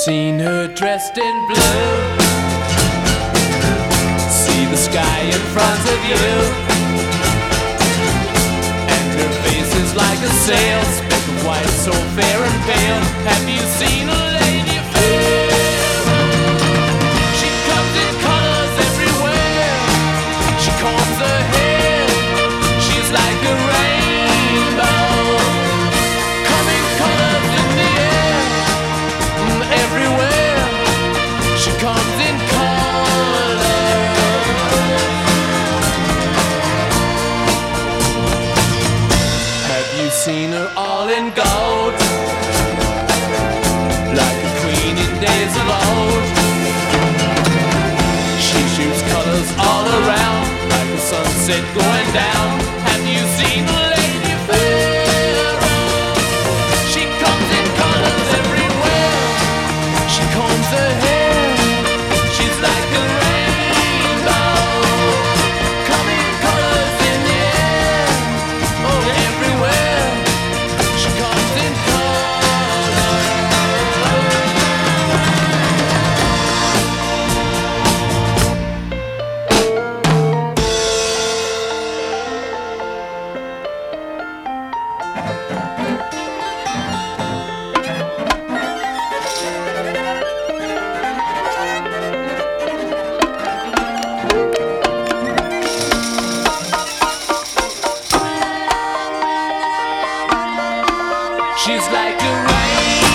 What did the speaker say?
seen her dressed in blue? See the sky in front of you, and her face is like a sail, speck of white, so fair and pale. Have you seen a lady fair? She comes in colors everywhere. She combs her hair. She's like a rainbow, coming colors in the air. Everywhere she comes in color. Have you seen her all in gold, like a queen in days of old? She shoots colors all around, like a sunset going down. Have you seen a lady fair? She comes in colors everywhere. She combs her hair. She's like a rainbow, coming colors in the air. Oh, everywhere she comes in she's like a rain.